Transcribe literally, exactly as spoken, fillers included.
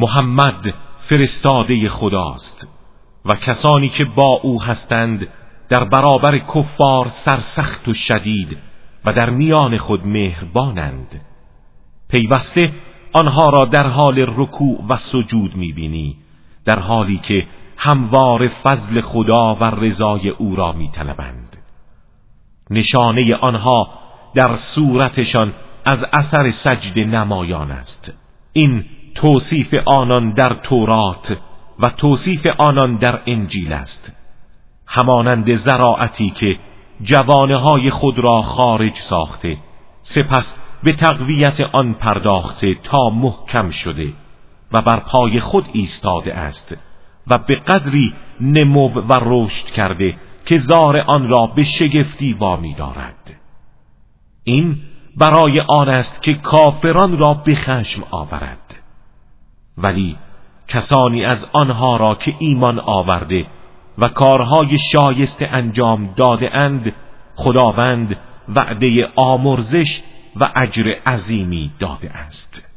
محمد فرستاده خداست و کسانی که با او هستند در برابر کفار سرسخت و شدید و در میان خود مهربانند. پیوسته آنها را در حال رکوع و سجود می‌بینی، در حالی که هموار فضل خدا و رضای او را می‌طلبند. نشانه آنها در صورتشان از اثر سجده نمایان است. این توصیف آنان در تورات و توصیف آنان در انجیل است، همانند زراعتی که جوانه های خود را خارج ساخته، سپس به تقویت آن پرداخته تا محکم شده و بر پای خود ایستاده است و به قدری نمو و رشد کرده که زار آن را به شگفتی وامی دارد. این برای آن است که کافران را به خشم آورد، ولی کسانی از آنها را که ایمان آورده و کارهای شایسته انجام داده اند، خداوند وعده آمرزش و اجر عظیمی داده است.